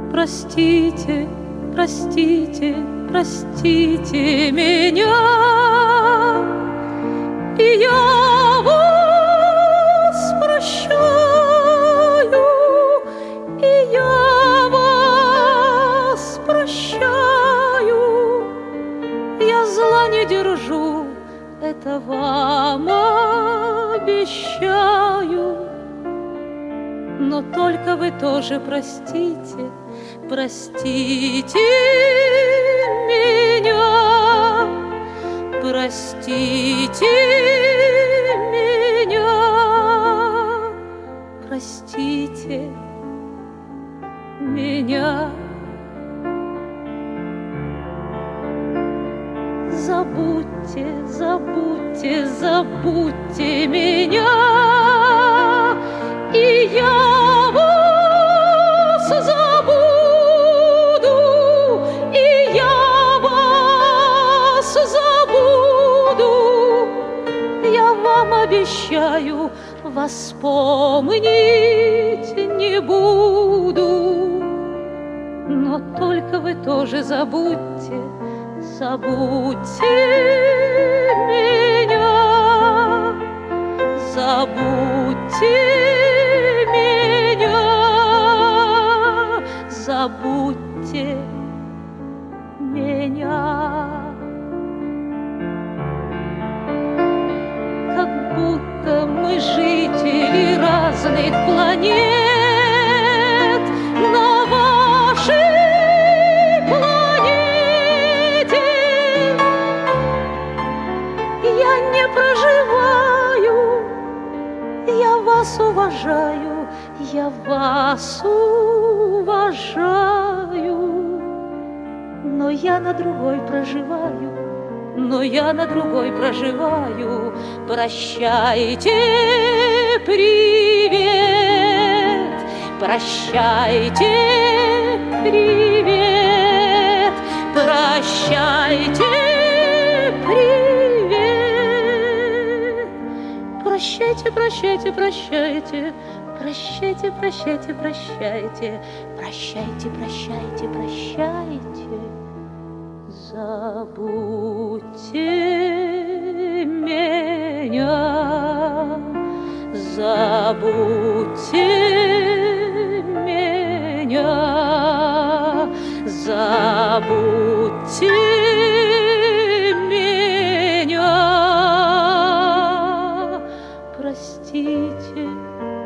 Простите, простите, простите меня, и я вас прощаю, и я вас прощаю. Я зла не держу, это вам обещаю. Но только вы тоже простите, простите меня, простите меня, простите меня. Забудьте, забудьте, забудьте меня, и я вас забуду, и я вас забуду. Я вам обещаю, вас вспомнить не буду. Но только вы тоже забудьте, забудьте меня, забудьте меня, забудьте меня. Как будто мы жители разных планет на вашей планете. Я не проживаю, я вас уважаю, я вас уважаю, но я на другой проживаю, но я на другой проживаю. Прощайте, привет, прощайте, привет, прощайте, привет. Прощайте, прощайте, прощайте, прощайте, прощайте, прощайте, прощайте, прощайте, прощайте. Забудьте меня, забудьте меня, забудьте меня. Простите,